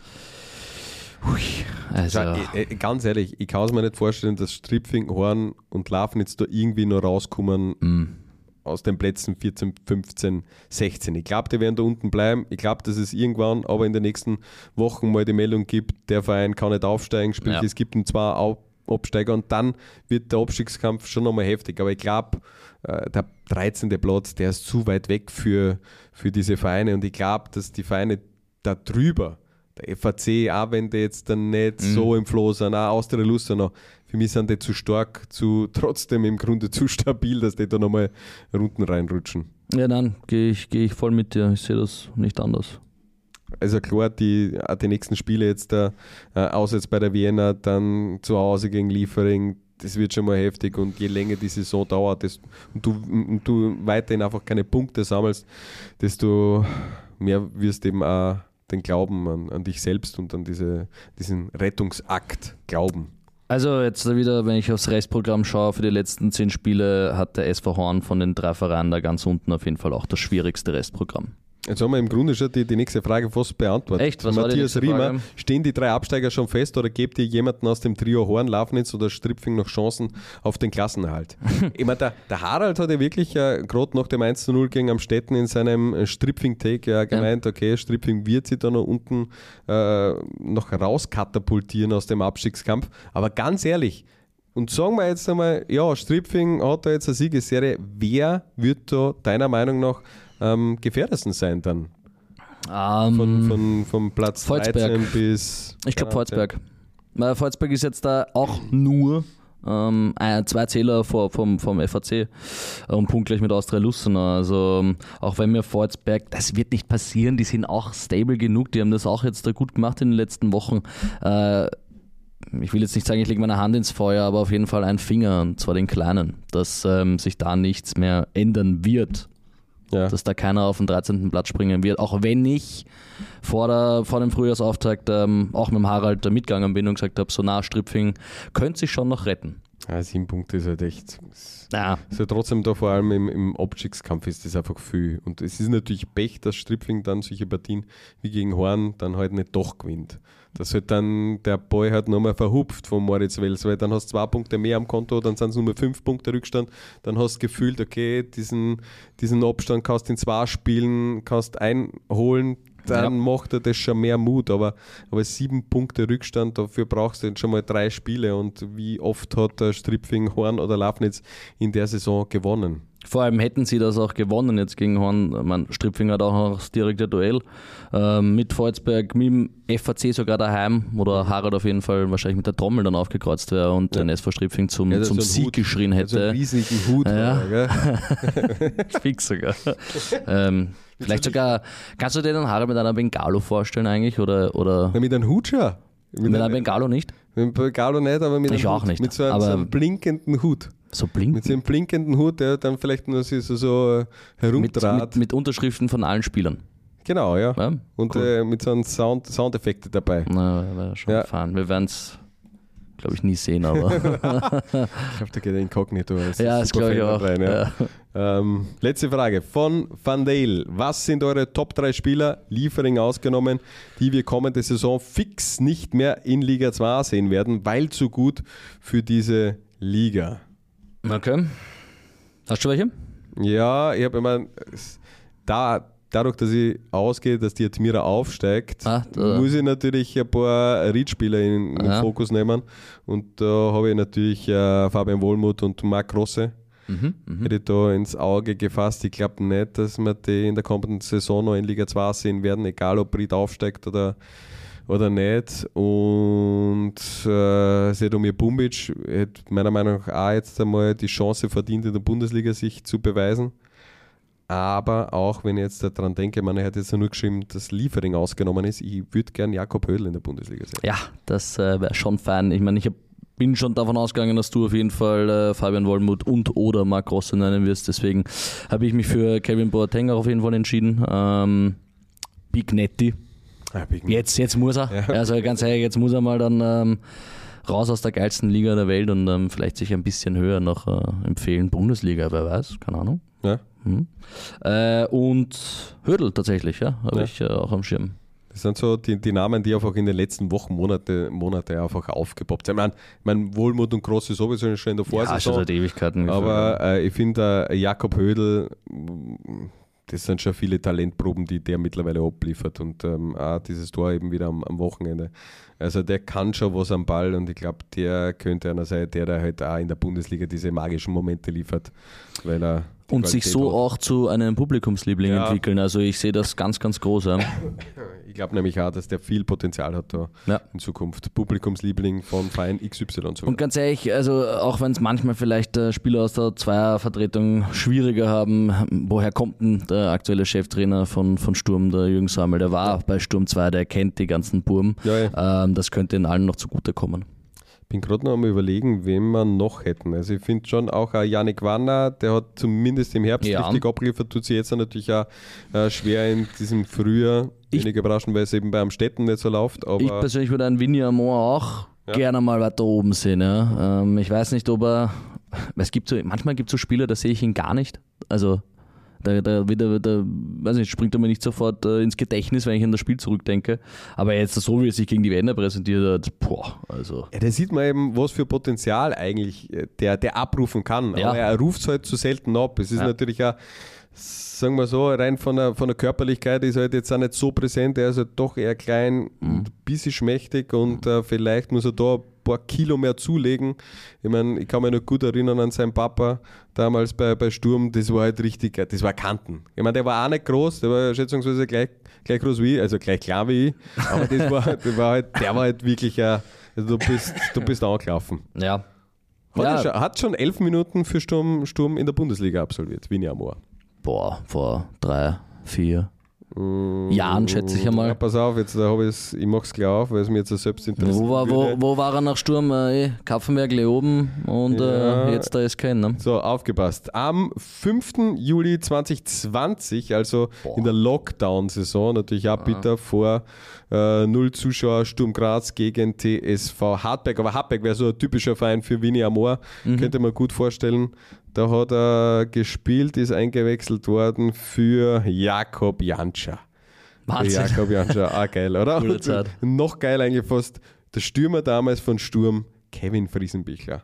Also. Ganz ehrlich, ich kann es mir nicht vorstellen, dass Stripfing, Horn und Lafnitz da irgendwie noch rauskommen aus den Plätzen 14, 15, 16. Ich glaube, die werden da unten bleiben. Ich glaube, dass es irgendwann aber in den nächsten Wochen mal die Meldung gibt, der Verein kann nicht aufsteigen, sprich es gibt 2 Absteiger und dann wird der Abstiegskampf schon nochmal heftig. Aber ich glaube, der 13. Platz, der ist zu weit weg für diese Vereine und ich glaube, dass die Vereine da drüber, der FAC, auch wenn die jetzt dann nicht so im Flow sind, auch Austria Luzern, für mich sind die zu stark, trotzdem im Grunde zu stabil, dass die da nochmal Runden reinrutschen. Ja, nein, gehe ich voll mit dir. Ich sehe das nicht anders. Also klar, die nächsten Spiele jetzt außer jetzt bei der Vienna, dann zu Hause gegen Liefering, das wird schon mal heftig und je länger die Saison dauert und du weiterhin einfach keine Punkte sammelst, desto mehr wirst eben auch den Glauben an dich selbst und an diesen Rettungsakt glauben. Also jetzt wieder, wenn ich aufs Restprogramm schaue, für die letzten 10 Spiele hat der SV Horn von den 3 Vereinen da ganz unten auf jeden Fall auch das schwierigste Restprogramm. Jetzt haben wir im Grunde schon die nächste Frage fast beantwortet. Echt? Was Matthias war die nächste Riemer, Frage? stehen die 3 Absteiger schon fest oder gebt ihr jemanden aus dem Trio Horn, Lafnitz oder Stripfing noch Chancen auf den Klassenerhalt? Ich meine, der Harald hat ja wirklich gerade nach dem 1:0 gegen Amstetten in seinem Stripfing-Take gemeint, okay, Stripfing wird sich da noch unten noch rauskatapultieren aus dem Abstiegskampf. Aber ganz ehrlich, und sagen wir jetzt einmal, ja, Stripfing hat da jetzt eine Siegesserie. Wer wird da deiner Meinung nach gefährdesten sein dann? Von Platz Volzberg. 13 bis... Ich glaube Volzberg. Weil Volzberg ist jetzt da auch nur 2 Zähler vom FAC und punktgleich mit Austria Luzern. Also auch wenn mir Volzberg, das wird nicht passieren, die sind auch stable genug, die haben das auch jetzt da gut gemacht in den letzten Wochen. Ich will jetzt nicht sagen, ich lege meine Hand ins Feuer, aber auf jeden Fall einen Finger, und zwar den kleinen, dass sich da nichts mehr ändern wird. Ja. Dass da keiner auf den 13. Platz springen wird, auch wenn ich vor dem Frühjahrsauftakt auch mit dem Harald da mitgegangen bin und gesagt habe, so nah Stripfing könnte sich schon noch retten. Ja, 7 Punkte ist halt echt. Ist ja trotzdem da vor allem im Abstiegskampf ist das einfach viel. Und es ist natürlich Pech, dass Stripfing dann solche Partien wie gegen Horn dann halt nicht doch gewinnt. Dass halt dann der Ball halt nochmal verhupft von Moritz Wels, weil dann hast du 2 Punkte mehr am Konto, dann sind es nur 5 Punkte Rückstand, dann hast du gefühlt, okay, diesen Abstand kannst du in 2 Spielen einholen, dann macht er das schon mehr Mut, aber 7 Punkte Rückstand, dafür brauchst du jetzt schon mal 3 Spiele und wie oft hat der Stripfing, Horn oder Lafnitz in der Saison gewonnen? Vor allem hätten sie das auch gewonnen jetzt gegen Horn. Stripfing hat auch noch das direkte Duell mit Volzberg, mit dem FAC sogar daheim, oder Harald auf jeden Fall wahrscheinlich mit der Trommel dann aufgekreuzt wäre und den SV Stripfing zum Sieg Hut geschrien hätte. So einen riesigen Hut. Ja. Fix sogar. Vielleicht sogar, kannst du dir den Harald mit einer Bengalo vorstellen eigentlich? Oder? Na, mit einem Hut schon. Mit einer Bengalo nicht? Mit einem Bengalo nicht, aber mit einem Hut. Auch nicht. Mit so einem blinkenden Hut. So blinkend? Mit so einem blinkenden Hut, der dann vielleicht nur so herumdraht. Mit Unterschriften von allen Spielern. Genau, ja. Und cool. Mit so einem Soundeffekte dabei. Na, wäre schon fahren. Wir werden es, glaube ich, nie sehen, aber. Ich glaube, da geht er inkognito. Ja, das glaube ich auch. Rein, ja. Letzte Frage von Van Dale. Was sind eure Top 3 Spieler, Liefering ausgenommen, die wir kommende Saison fix nicht mehr in Liga 2 sehen werden, weil zu gut für diese Liga? Okay. Hast du welche? Ja, ich habe immer dadurch, dass ich ausgehe, dass die Admira aufsteigt, muss ich natürlich ein paar Riedspieler in den Fokus nehmen. Und da habe ich natürlich Fabian Wohlmuth und Marc Grosse. Hätte ich da ins Auge gefasst. Ich glaube nicht, dass wir die in der kommenden Saison noch in Liga 2 sehen werden, egal ob Ried aufsteigt oder nicht. Und Sedomir Bumbic hätte meiner Meinung nach auch jetzt einmal die Chance verdient, in der Bundesliga sich zu beweisen. aber auch wenn ich jetzt daran denke, man hat jetzt nur geschrieben, dass Liefering ausgenommen ist, ich würde gern Jakob Hödl in der Bundesliga sehen. Ja, das wäre schon fein. Ich meine, bin schon davon ausgegangen, dass du auf jeden Fall Fabian Wollmuth und oder Marc Rosse nennen wirst, deswegen habe ich mich für Kevin Boateng auch auf jeden Fall entschieden. Big Netty. Ja, jetzt muss er. Ja. Also ganz ehrlich, jetzt muss er mal dann raus aus der geilsten Liga der Welt und vielleicht sich ein bisschen höher noch empfehlen. Bundesliga, wer weiß, keine Ahnung. Ja. Und Hödl tatsächlich, habe ich auch am Schirm. Das sind so die Namen, die einfach in den letzten Wochen, Monate einfach aufgepoppt sind. Ich meine, Wohlmuth und Grosse sowieso schon in der Vorsaison. Ja, schon seit Ewigkeiten. Aber ich finde, Jakob Hödl, das sind schon viele Talentproben, die der mittlerweile abliefert. Und auch dieses Tor eben wieder am Wochenende. Also der kann schon was am Ball und ich glaube, der könnte einer sein, der halt auch in der Bundesliga diese magischen Momente liefert, weil er und sich so auch zu einem Publikumsliebling entwickeln. Also ich sehe das ganz, ganz groß. Ja. Ich glaube nämlich auch, dass der viel Potenzial hat da in Zukunft. Publikumsliebling von Verein XY. Und ganz ehrlich, also auch wenn es manchmal vielleicht Spieler aus der Zweiervertretung schwieriger haben, woher kommt denn der aktuelle Cheftrainer von Sturm, der Jürgen Sammel? Der war bei Sturm 2, der kennt die ganzen Burm. Das könnte in allen noch zugutekommen. Ich bin gerade noch am Überlegen, wen wir noch hätten. Also ich finde schon auch Yannick Wanner, der hat zumindest im Herbst richtig abgeliefert, tut sich jetzt natürlich auch schwer in diesem Frühjahr. Wenig überraschend, weil es eben bei Amstetten nicht so läuft. Aber ich persönlich würde einen Vinny Amor auch gerne mal weiter oben sehen. Ja. Ich weiß nicht, ob er... Manchmal gibt es so Spieler, da sehe ich ihn gar nicht. Also... Da weiß nicht, springt er mir nicht sofort ins Gedächtnis, wenn ich an das Spiel zurückdenke. Aber jetzt so, wie er sich gegen die Wender präsentiert hat, also. Ja, da sieht man eben, was für Potenzial eigentlich der abrufen kann. Aber er ruft es halt zu selten ab. Es ist natürlich auch, sagen wir so, rein von der Körperlichkeit ist er halt jetzt auch nicht so präsent. Er ist halt doch eher klein, ein bisschen schmächtig und vielleicht muss er da ein paar Kilo mehr zulegen. Ich meine, ich kann mich noch gut erinnern an seinen Papa damals bei Sturm, das war halt richtig, das war Kanten. Ich meine, der war auch nicht groß, der war schätzungsweise gleich groß wie ich, also gleich klar wie ich, aber der war halt wirklich, also du bist angelaufen. Ja. Hat schon 11 Minuten für Sturm in der Bundesliga absolviert, Vinny Amor. Boah, vor 3, 4 Jahren, schätze ich einmal. Ja, pass auf, jetzt ich mache es gleich auf, weil es mir jetzt selbst interessiert. Wo war er nach Sturm? Kapfenberg, Leoben und jetzt der SK, ne? So, aufgepasst. Am 5. Juli 2020, also in der Lockdown-Saison, natürlich auch bitter, vor 0 Zuschauer, Sturm Graz gegen TSV Hartberg. Aber Hartberg wäre so ein typischer Verein für Vinny Amor, könnte man gut vorstellen. Da hat er gespielt, ist eingewechselt worden für Jakob Jantscher. Wahnsinn. Jakob Jantscher, auch geil, oder? Coole Zeit. Noch geil eigentlich fast, der Stürmer damals von Sturm, Kevin Friesenbichler.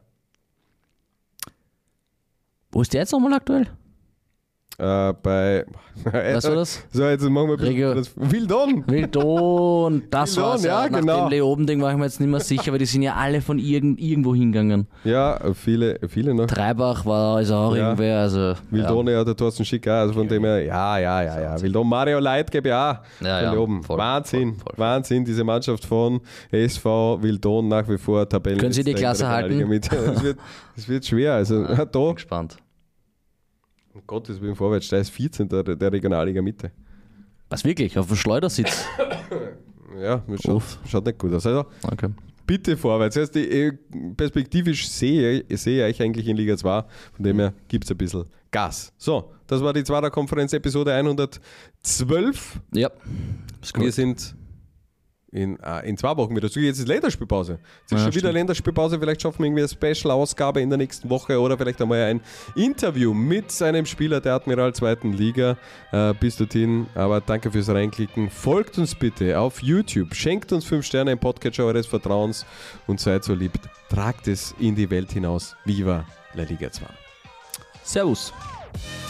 Wo ist der jetzt nochmal aktuell? Weißt du das? So, jetzt machen wir ein bisschen das. Wildon, das war's. Ja, nach genau. dem Leoben-Ding war ich mir jetzt nicht mehr sicher, weil die sind ja alle von irgendwo hingegangen. Ja, viele noch. Treibach ist auch irgendwer. Also, Wildon, der Thorsten Schick, also von dem her, ja. Wildon, Mario Leit, GmbH von Leoben. Voll, Wahnsinn, voll. Wahnsinn, diese Mannschaft von SV Wildon nach wie vor Tabellen. Können Sie die Klasse halten? Es wird schwer, also da. Bin gespannt. Um Gottes Willen, vorwärts, da ist 14. der Regionalliga Mitte. Was wirklich? Auf dem Schleudersitz? Ja, schaut nicht gut aus. Also, okay. Bitte vorwärts. Das heißt, perspektivisch sehe ich eigentlich in Liga 2, von dem her gibt es ein bisschen Gas. So, das war die Zwarer-Konferenz Episode 112. Ja, wir sind in 2 Wochen wieder zurück. Jetzt ist Länderspielpause. Jetzt ist schon wieder Länderspielpause. Vielleicht schaffen wir irgendwie eine Special-Ausgabe in der nächsten Woche oder vielleicht einmal ein Interview mit einem Spieler der Admiral 2. Liga. Bis dorthin. Aber danke fürs Reinklicken. Folgt uns bitte auf YouTube. Schenkt uns 5 Sterne im Podcatcher eures Vertrauens und seid so lieb. Tragt es in die Welt hinaus. Viva la Liga 2. Servus.